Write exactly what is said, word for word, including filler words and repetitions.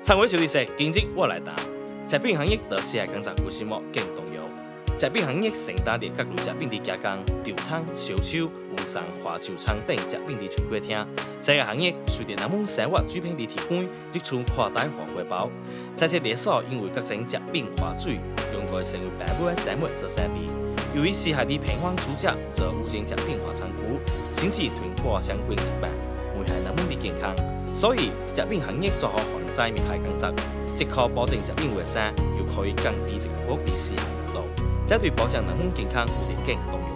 常委小弟说，今日我来答。食品行业在四海工作故事幕更重要。食品行业承担着各类食品的加工、调厂、销售、运送、花球厂等食品的全过程。这个行业随着人们生活水平的提高，日出跨代化回报。这些连锁因为各种食品花水，用来成为百万生活所生的。由于四海的平方主角则无人食品化仓库，甚至囤货相关食品，危害人们的健康。所以，食品行业做好防灾灭害工作，即可保证食品卫生，又可以降低这个国际食品热度。这对保障人们健康有着更重